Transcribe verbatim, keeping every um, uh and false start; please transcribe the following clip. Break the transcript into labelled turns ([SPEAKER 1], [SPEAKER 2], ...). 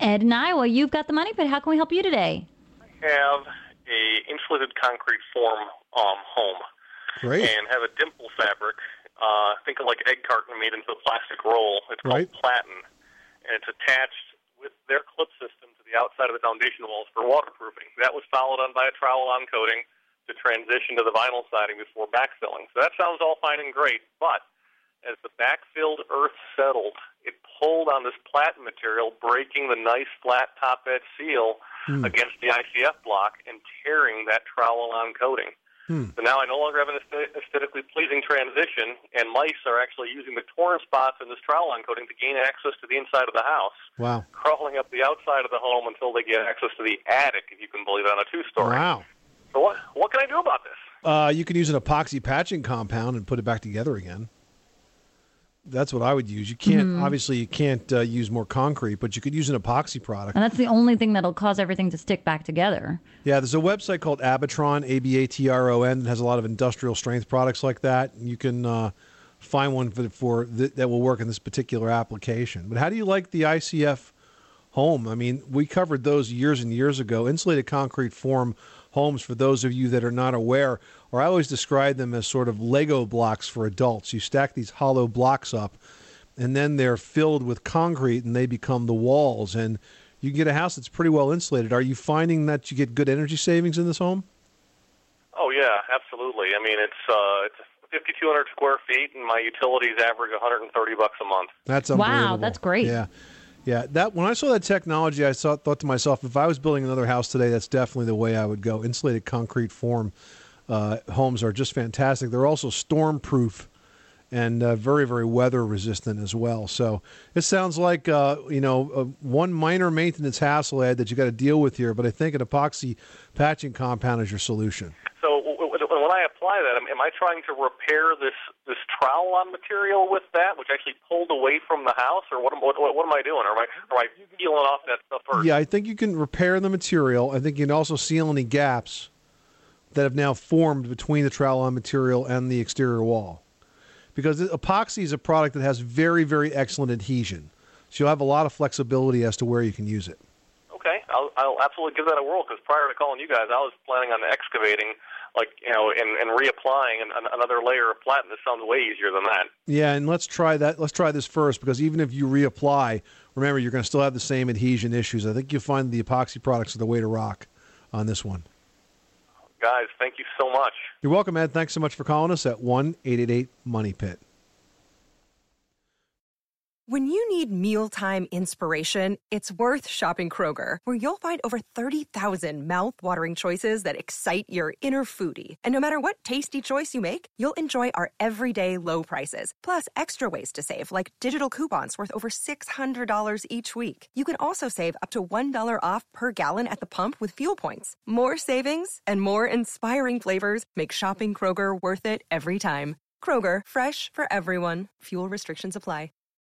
[SPEAKER 1] Ed in Iowa, you've got the Money Pit. How can we help you today?
[SPEAKER 2] I have a insulated concrete form um, home.
[SPEAKER 3] Great.
[SPEAKER 2] And have a dimple fabric. Uh, think of like egg carton made into a plastic roll. It's called
[SPEAKER 3] Right.
[SPEAKER 2] platen. And it's attached with their clip system to the outside of the foundation walls for waterproofing. That was followed on by a trowel-on coating to transition to the vinyl siding before backfilling. So that sounds all fine and great, but as the backfilled earth settled, it pulled on this platen material, breaking the nice flat top edge seal hmm. against the I C F block and tearing that trowel-on coating. Hmm. So now I no longer have an aesthetically pleasing transition, and mice are actually using the torn spots in this trowel-on coating to gain access to the inside of the house.
[SPEAKER 3] Wow.
[SPEAKER 2] Crawling up the outside of the home until they get access to the attic, if you can believe it, on a two-story.
[SPEAKER 3] Wow.
[SPEAKER 2] So what, what can I do about this?
[SPEAKER 3] Uh, you can use an epoxy patching compound and put it back together again. That's what I would use. You can't, mm-hmm. obviously, you can't uh, use more concrete, but you could use an epoxy product.
[SPEAKER 1] And that's the only thing that'll cause everything to stick back together. Yeah,
[SPEAKER 3] there's a website called Abatron, A B A T R O N, that has a lot of industrial strength products like that. You can uh, find one for, for th- that will work in this particular application. But how do you like the I C F home? I mean, we covered those years and years ago. Insulated concrete form homes, for those of you that are not aware, or I always describe them as sort of Lego blocks for adults. You stack these hollow blocks up, and then they're filled with concrete, and they become the walls. And you can get a house that's pretty well insulated. Are you finding that you get good energy savings in this home?
[SPEAKER 2] Oh, yeah, absolutely. I mean, it's uh, it's fifty-two hundred square feet, and my utilities average one hundred thirty bucks a month.
[SPEAKER 3] That's unbelievable.
[SPEAKER 1] Wow, that's great.
[SPEAKER 3] Yeah. Yeah, that when I saw that technology, I saw, thought to myself, if I was building another house today, that's definitely the way I would go. Insulated concrete form uh, homes are just fantastic. They're also storm-proof and uh, very, very weather-resistant as well. So it sounds like, uh, you know, uh, one minor maintenance hassle, Ed, that you got to deal with here, but I think an epoxy patching compound is your solution.
[SPEAKER 2] So when I apply that, am I trying to repair this, this trowel-on material with that, which actually pulled away from the house, or what, what, what am I doing? Or am I, am I peeling off that stuff first?
[SPEAKER 3] Yeah, I think you can repair the material. I think you can also seal any gaps that have now formed between the trowel-on material and the exterior wall. Because epoxy is a product that has very, very excellent adhesion. So you'll have a lot of flexibility as to where you can use it.
[SPEAKER 2] Okay, I'll, I'll absolutely give that a whirl, because prior to calling you guys, I was planning on excavating, like, you know, and, and reapplying an, another layer of platen. This sounds way easier than that.
[SPEAKER 3] Yeah, and let's try that. Let's try this first, because even if you reapply, remember, you're going to still have the same adhesion issues. I think you'll find the epoxy products are the way to rock on this one.
[SPEAKER 2] Guys, thank you so much.
[SPEAKER 3] You're welcome, Ed. Thanks so much for calling us at one eight eight eight money pit.
[SPEAKER 4] When you need mealtime inspiration, it's worth shopping Kroger, where you'll find over thirty thousand mouth-watering choices that excite your inner foodie. And no matter what tasty choice you make, you'll enjoy our everyday low prices, plus extra ways to save, like digital coupons worth over six hundred dollars each week. You can also save up to one dollar off per gallon at the pump with fuel points. More savings and more inspiring flavors make shopping Kroger worth it every time. Kroger, fresh for everyone. Fuel restrictions apply.